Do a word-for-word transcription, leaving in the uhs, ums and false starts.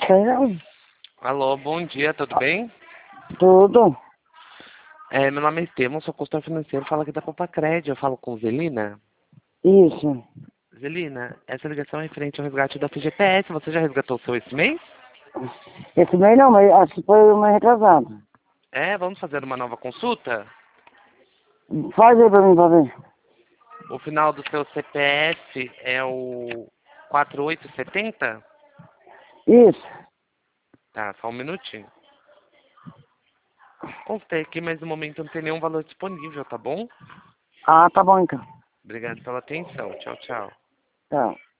Sei não. Alô, bom dia, tudo bem? Tudo. É, meu nome é Estevam, sou consultor financeiro, falo aqui da Copacred, eu falo com Zelina. Isso. Zelina, essa ligação é referente ao resgate da F G T S, você já resgatou o seu esse mês? Esse mês não, mas acho que foi uma retrasada. É, vamos fazer uma nova consulta? Faz aí pra mim, pra ver. O final do seu C P F é o quatro oito sete zero? Isso. Tá, só um minutinho. Consultei aqui, mas no momento não tem nenhum valor disponível, tá bom? Ah, tá bom então. Obrigado pela atenção, tchau, tchau. Tá.